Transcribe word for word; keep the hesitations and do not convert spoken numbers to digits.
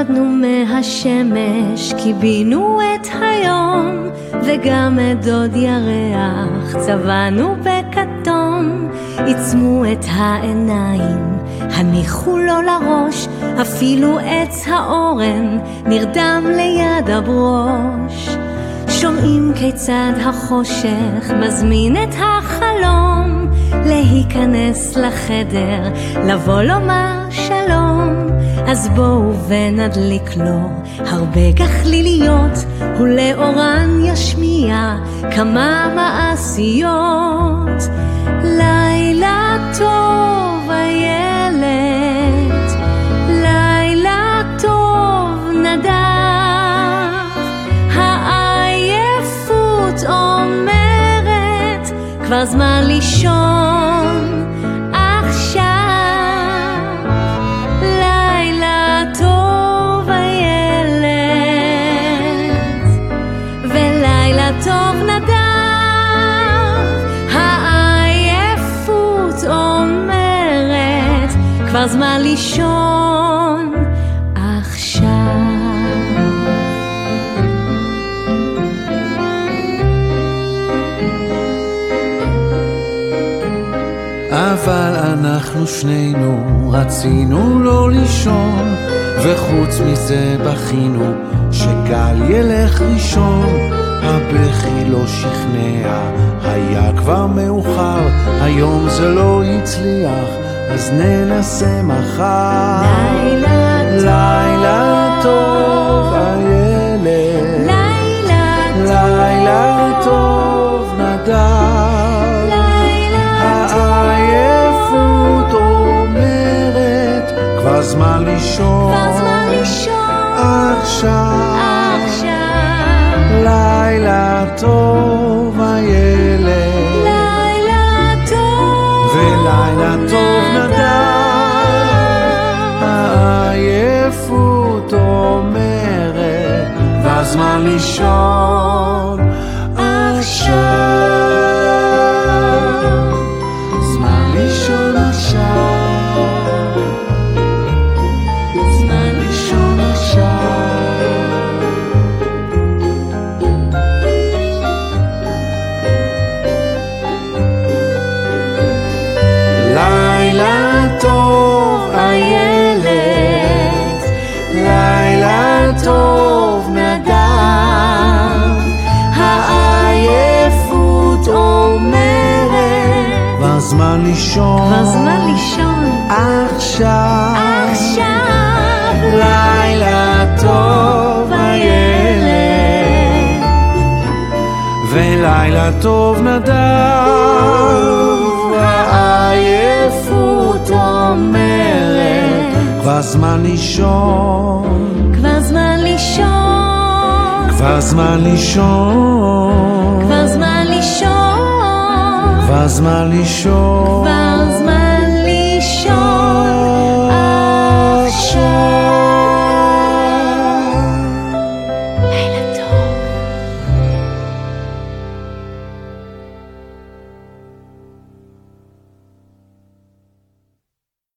פחדנו מהשמש, קיבינו את היום, וגם את דוד ירח צבענו בכתום. עיצמו את העיניים, הניחו לו לראש, אפילו עץ האורן נרדם ליד הברוש. שומעים כיצד החושך מזמין את החלום, להיכנס לחדר, לבוא לומר שלום. אז בואו ונדליק לו הרבה גחליליות, ולאורן ישמיע כמה מעשיות. לילה טוב הילד, לילה טוב נדב, העייפות אומרת כבר זמן לישון עכשיו. לילה טוב הילד, ולילה טוב נדב, העייפות אומרת כבר זמן לישון עכשיו. אבל אנחנו שנינו רצינו לא לישון, וחוץ מזה בכינו שגל ילך ראשון. הבכי לא שכנע, היה כבר מאוחר, היום זה לא הצליח, אז ננסה מחר. לילה טוב, לילה טוב הילד, לילה טוב, לילה טוב נדב, העייפות אומרת כבר זמן לישון, כבר זמן לישון עכשיו. עכשיו. לילה טוב הילד, לילה טוב, ולילה טוב נדב, העייפות אומרת כבר זמן לישון עכשיו. זמן לישון עכשיו, זמן לישון עכשיו. לילה טוב הילד, לילה טוב נדב, העייפות אומרת כבר זמן לישון, כבר זמן לישון עכשיו. עכשיו. לילה טוב הילד, ולילה טוב נדב, העייפות אומרת כבר זמן לישון, כבר זמן לישון, כבר זמן לישון, כבר זמן לישון, כבר זמן לישון.